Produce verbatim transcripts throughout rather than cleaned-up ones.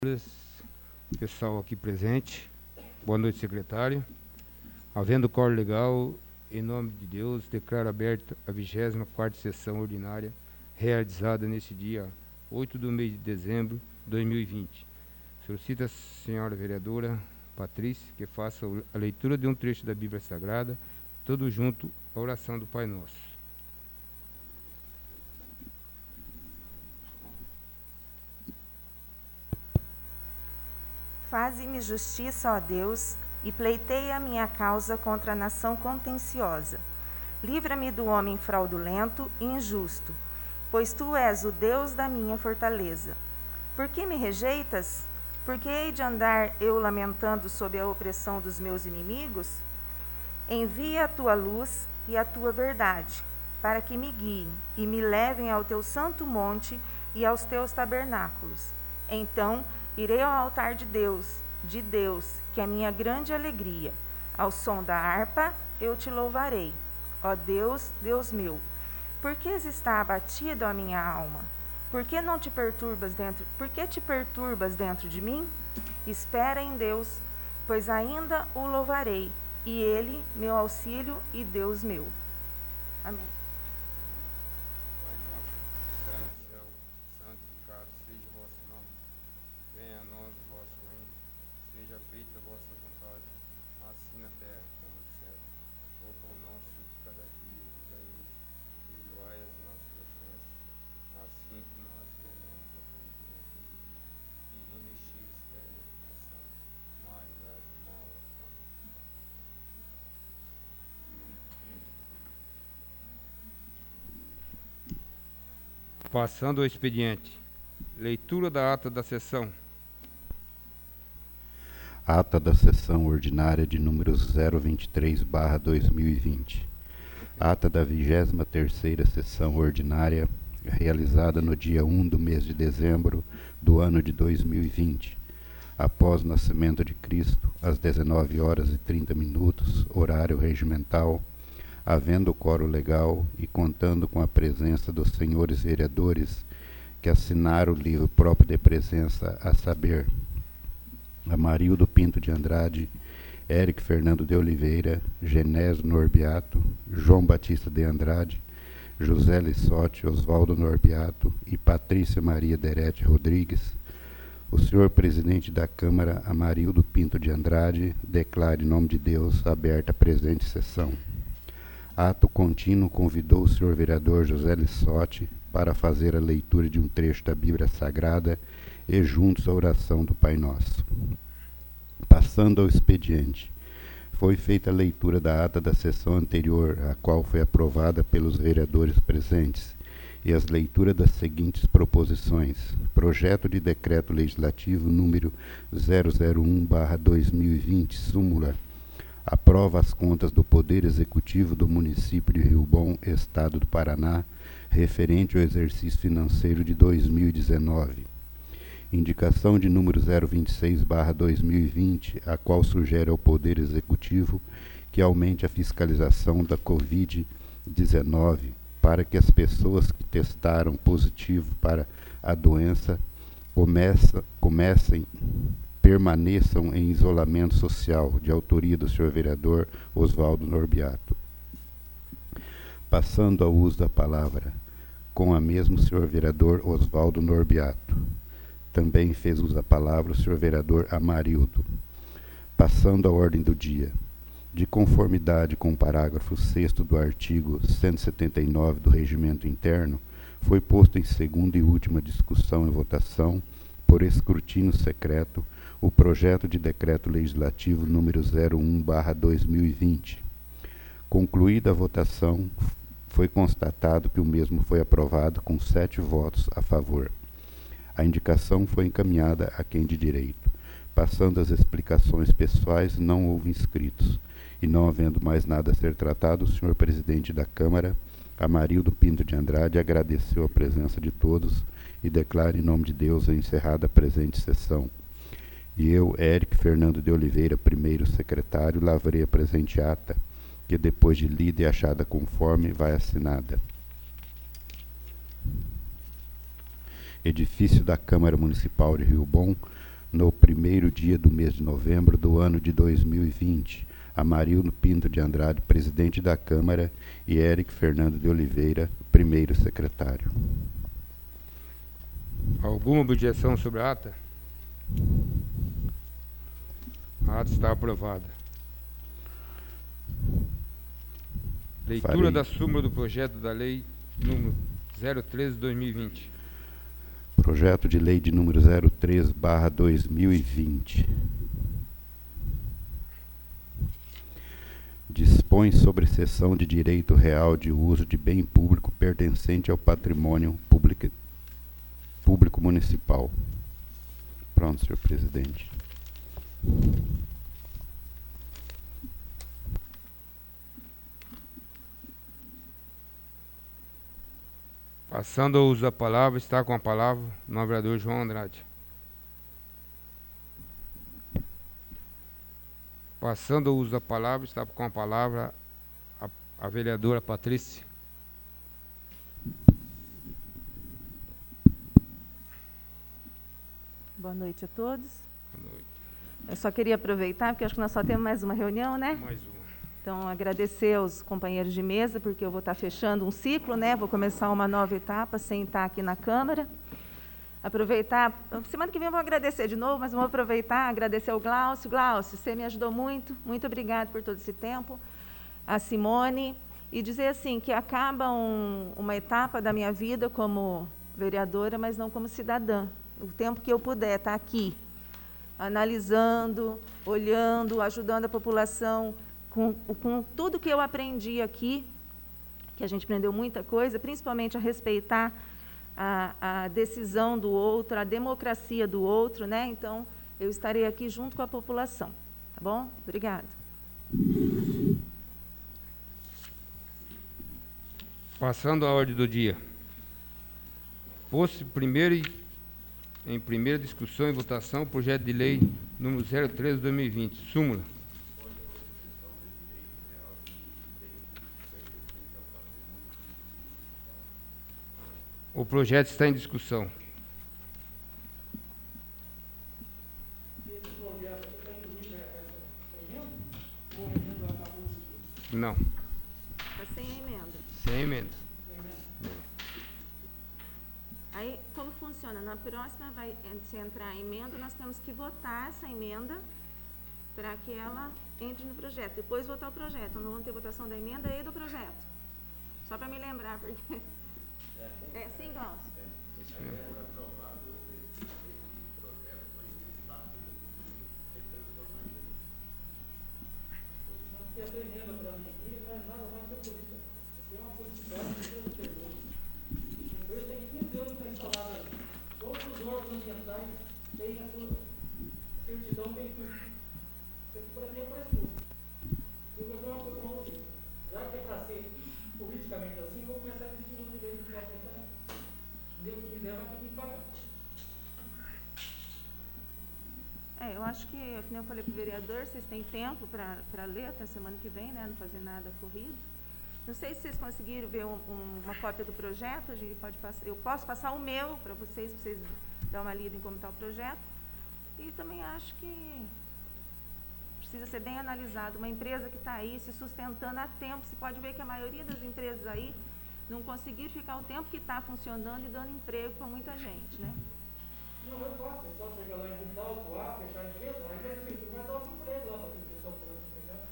Pessoal aqui presente, boa noite, secretário. Havendo quórum legal, em nome de Deus, declaro aberta a vigésima quarta sessão ordinária, realizada neste dia oito do mês de dezembro de dois mil e vinte. Solicito a senhora vereadora Patrícia que faça a leitura de um trecho da Bíblia Sagrada, todo junto à oração do Pai Nosso. Faze-me justiça, ó Deus, e pleiteia a minha causa contra a nação contenciosa. Livra-me do homem fraudulento e injusto, pois tu és o Deus da minha fortaleza. Por que me rejeitas? Por que hei de andar eu lamentando sob a opressão dos meus inimigos? Envia a tua luz e a tua verdade, para que me guiem e me levem ao teu santo monte e aos teus tabernáculos. Então irei ao altar de Deus, de Deus, que é minha grande alegria. Ao som da harpa eu te louvarei. Ó Deus, Deus meu, por que está abatida a minha alma? Por que não te perturbas dentro? Por que te perturbas dentro de mim? Espera em Deus, pois ainda o louvarei, e ele, meu auxílio e Deus meu. Amém. Passando ao expediente. Leitura da ata da sessão. Ata da sessão ordinária de número zero vinte e três barra dois mil e vinte. Ata da vigésima terceira sessão ordinária, realizada no dia um do mês de dezembro do ano de dois mil e vinte. Após o nascimento de Cristo, às dezenove horas e trinta minutos, horário regimental, havendo quórum legal e contando com a presença dos senhores vereadores que assinaram o livro próprio de presença, a saber, Amarildo Pinto de Andrade, Éric Fernando de Oliveira, Genésio Norbiato, João Batista de Andrade, José Lissotti, Oswaldo Norbiato e Patrícia Maria Derete Rodrigues, o senhor presidente da Câmara, Amarildo Pinto de Andrade, declara em nome de Deus aberta a presente sessão. Ato contínuo convidou o senhor vereador José Lissotti para fazer a leitura de um trecho da Bíblia Sagrada e juntos a oração do Pai Nosso. Passando ao expediente, foi feita a leitura da ata da sessão anterior, a qual foi aprovada pelos vereadores presentes, e as leituras das seguintes proposições. Projeto de Decreto Legislativo número zero zero um barra dois mil e vinte, súmula. Aprova as contas do Poder Executivo do município de Rio Bom, Estado do Paraná, referente ao exercício financeiro de dois mil e dezenove. Indicação de número zero vinte e seis barra dois mil e vinte, a qual sugere ao Poder Executivo que aumente a fiscalização da covid dezenove para que as pessoas que testaram positivo para a doença começa, comecem permaneçam em isolamento social, de autoria do senhor vereador Oswaldo Norbiato. Passando ao uso da palavra, com a mesma o senhor vereador Oswaldo Norbiato. Também fez uso da palavra o senhor vereador Amarildo. Passando à ordem do dia. De conformidade com o parágrafo sexto do artigo cento e setenta e nove do Regimento Interno, foi posto em segunda e última discussão e votação, por escrutínio secreto, o projeto de decreto legislativo número zero um barra dois mil e vinte. Concluída a votação, foi constatado que o mesmo foi aprovado com sete votos a favor. A indicação foi encaminhada a quem de direito. Passando as explicações pessoais, não houve inscritos. E não havendo mais nada a ser tratado, o senhor presidente da Câmara, Amarildo Pinto de Andrade, agradeceu a presença de todos e declara em nome de Deus a encerrada a presente sessão. E eu, Éric Fernando de Oliveira, primeiro secretário, lavrei a presente ata, que depois de lida e achada conforme, vai assinada. Edifício da Câmara Municipal de Rio Bom, no primeiro dia do mês de novembro do ano de dois mil e vinte, Amarildo Pinto de Andrade, presidente da Câmara, e Érico Fernando de Oliveira, primeiro secretário. Alguma objeção sobre a ata? A ata está aprovada. Leitura Farei. da súmula do projeto da lei número zero treze barra dois mil e vinte. Projeto de lei de número zero três barra dois mil e vinte. Dispõe sobre cessão de direito real de uso de bem público pertencente ao patrimônio público, público municipal. Pronto, senhor presidente. Passando ao uso da palavra, está com a palavra o novo vereador João Andrade. Passando ao uso da palavra, está com a palavra a, a vereadora Patrícia. Boa noite a todos. Boa noite. Eu só queria aproveitar, porque acho que nós só temos mais uma reunião, né? Mais uma. Então, agradecer aos companheiros de mesa, porque eu vou estar fechando um ciclo, né? Vou começar uma nova etapa sem estar aqui na Câmara. Aproveitar, semana que vem eu vou agradecer de novo, mas vou aproveitar, agradecer ao Glaucio. Glaucio, você me ajudou muito, muito obrigado por todo esse tempo. A Simone, e dizer assim, que acaba um, uma etapa da minha vida como vereadora, mas não como cidadã. O tempo que eu puder estar aqui, analisando, olhando, ajudando a população, com, com tudo que eu aprendi aqui, que a gente aprendeu muita coisa, principalmente a respeitar a, a decisão do outro, a democracia do outro, né? Então, eu estarei aqui junto com a população, tá bom? Obrigada. Passando à ordem do dia. Posto primeiro e, em primeira discussão e votação, o projeto de lei número zero treze barra dois mil e vinte. Súmula. O projeto está em discussão. Não. Está sem a emenda. Sem emenda. Aí, como funciona? Na próxima, vai, se entrar a emenda, nós temos que votar essa emenda para que ela entre no projeto. Depois votar o projeto. Não vamos ter votação da emenda e do projeto. Só para me lembrar, porque... É, sim, Glaucio. Isso mesmo. Essa emenda para mim aqui não é nada mais que a polícia. Tem uma publicidade que Deus perdoe. A empresa tem quinze anos que está instalada ali. Todos os órgãos ambientais têm a sua certidão bem tudo. Isso aqui para mim é para tudo. Eu vou dar uma coisa para vocês. Já que é para ser politicamente assim, eu vou começar a exigir um direito de frente também. Deus que me der vai ter que me pagar. É, eu acho que, como eu falei para o vereador, vocês têm tempo para ler até semana que vem, né? Não fazer nada corrido. Não sei se vocês conseguiram ver um, um, uma cópia do projeto, a gente pode passar, eu posso passar o meu para vocês, para vocês darem uma lida em como está o projeto. E também acho que precisa ser bem analisado. Uma empresa que está aí se sustentando há tempo, você pode ver que a maioria das empresas aí não conseguiram ficar o tempo que está funcionando e dando emprego para muita gente, né? Não, é fácil, é só chegar lá e juntar, autuar, fechar a empresa, aí a prefeitura vai dar um emprego lá para aquele pessoal que está desempregado.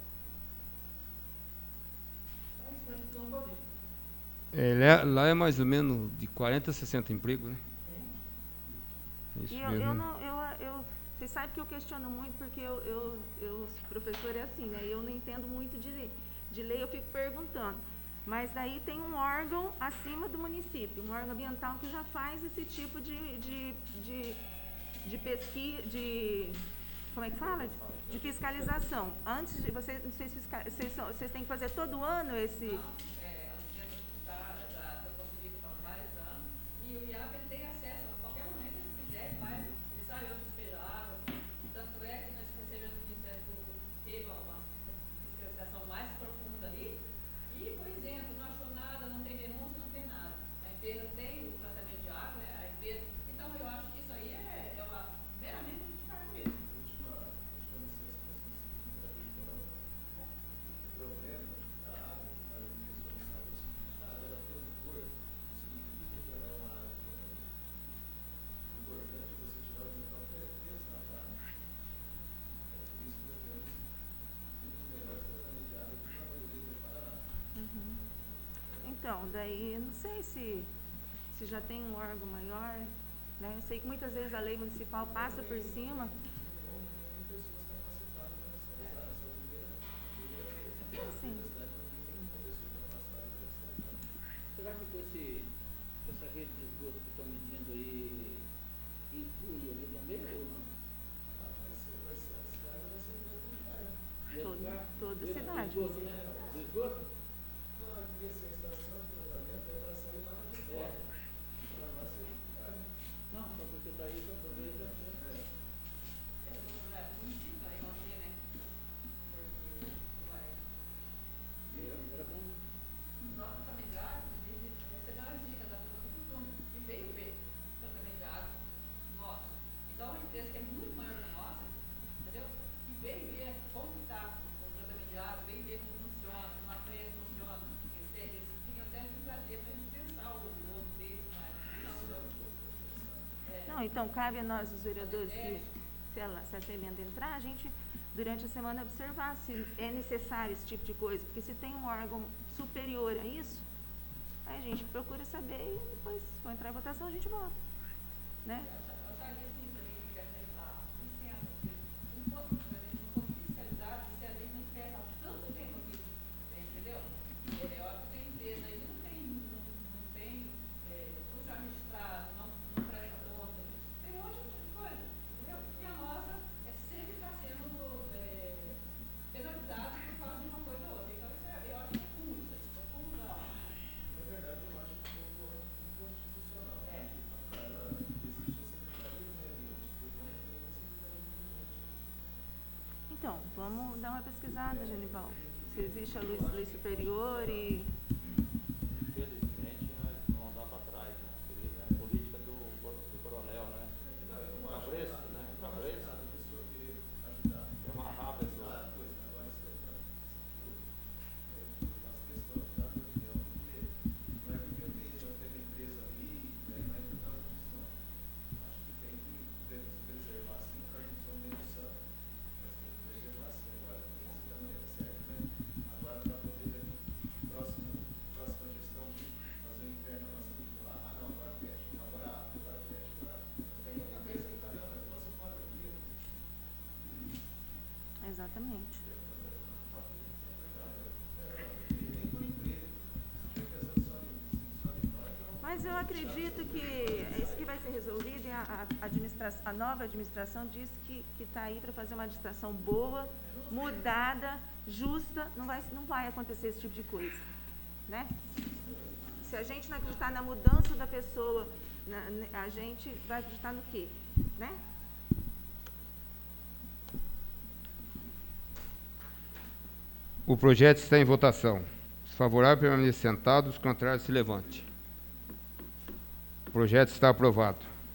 É isso que nós precisamos fazer. É, lá, lá é mais ou menos de quarenta a sessenta empregos, né? Isso E eu, mesmo. eu não, eu, eu, vocês sabem que eu questiono muito, porque eu, eu, eu professor é assim, né? Eu não entendo muito de, de lei, eu fico perguntando. Mas daí tem um órgão acima do município, um órgão ambiental que já faz esse tipo de, de, de, de pesquisa, de, como é que fala? De, de fiscalização. Antes de vocês, vocês, fiscal, vocês, vocês têm que fazer todo ano esse... É, está conseguindo há vários anos, e o I A P ele tem acesso a qualquer momento que ele quiser, ele vai, ele sabe onde despejar água. Tanto é que nós recebemos do Ministério Público, teve uma fiscalização mais profunda ali, e foi isento, não achou nada, não tem denúncia, não tem nada. A empresa tem o tratamento de água, né? A empresa, então eu acho que isso aí é, é uma meramente de Então, daí, não sei se, se já tem um órgão maior, né? Eu sei que muitas vezes a lei municipal passa por cima. Sim. Será que com, esse, com essa rede de esgoto que estão medindo aí, inclui ali também ou não? Todo, toda a cidade. Do esgoto, né? Do esgoto? É. Não, só porque daí talvez já é. É como já município, aí você, né? Porque vai. Era bom. Nós também já recebemos as dicas da turma do costume, que veio ver tratamento de água nosso. Então, é uma empresa que é muito maior que a nossa, entendeu? Que veio ver como está o tratamento de água, veio ver como funciona, como a frente funciona. Eles, eles queriam até nos trazer para a gente pensar o novo deles, mas não. É, Não, então cabe a nós, os vereadores, que se, ela, se essa emenda entrar, a gente, durante a semana, observar se é necessário esse tipo de coisa. Porque se tem um órgão superior a isso, aí a gente procura saber e depois, se for entrar em votação, a gente vota. Né? eu acharia assim, se a gente tivesse a licença, porque não fosse, se a gente não fosse fiscalizado, se a gente não tivesse há tanto tempo aqui, entendeu? É óbvio que tem empresa aí, não tem, não, não tem é, funcionário registrado, não, não presta conta, tem um monte de coisa, entendeu? E a nossa é sempre está sendo é, penalizada por causa de uma coisa ou outra. Então, isso é, eu acho que é fundo, isso aí, é fundo da. Na verdade, eu acho que é um pouco inconstitucional. É. Cara, existe a Secretaria do Meio Ambiente, depois tem a Secretaria do Meio Ambiente. Então, vamos dar uma pesquisada, Genival. Se existe a luz, lei superior e... Infelizmente, né, não dá para trás, né? É a política do, do coronel, né? Não, eu não acho Fabrício, errado, né? eu não acho Fabrício. errado a pessoa querer ajudar. É uma rápida pessoa. Claro, pois, agora isso é uma eu, eu faço questão de dar a minha opinião, porque não é porque eu tenho, nós temos uma empresa ali, né, não é por causa disso, não. Acho que tem que devemos preservar sim, para a gente só menos sã, mas tem que preservar sim, agora tem que ser da maneira certa, né? Agora, para poder daqui, próximo, próxima gestão de fazer o inferno na nossa vida lá, ah não, agora fecha, não, agora abre, agora fecha, agora. Mas tem muita empresa que está dando, eu posso ir fora do dia. Exatamente. Nem por emprego. Se estiver pensando só em, só em nós, não. Mas eu acredito que isso que vai ser resolvido e a, a, administração, a nova administração diz que está aí para fazer uma administração boa, mudada, justa, não vai, não vai acontecer esse tipo de coisa. Né? Se a gente não acreditar na mudança da pessoa, na, a gente vai acreditar no quê? Né? O projeto está em votação. Os favoráveis permaneçam sentados, os contrários se levante. O projeto está aprovado.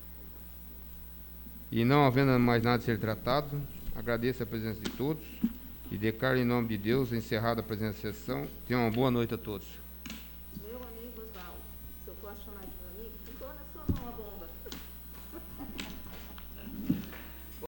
E não havendo mais nada a ser tratado, agradeço a presença de todos e declaro em nome de Deus encerrada a presente sessão. Tenham uma boa noite a todos.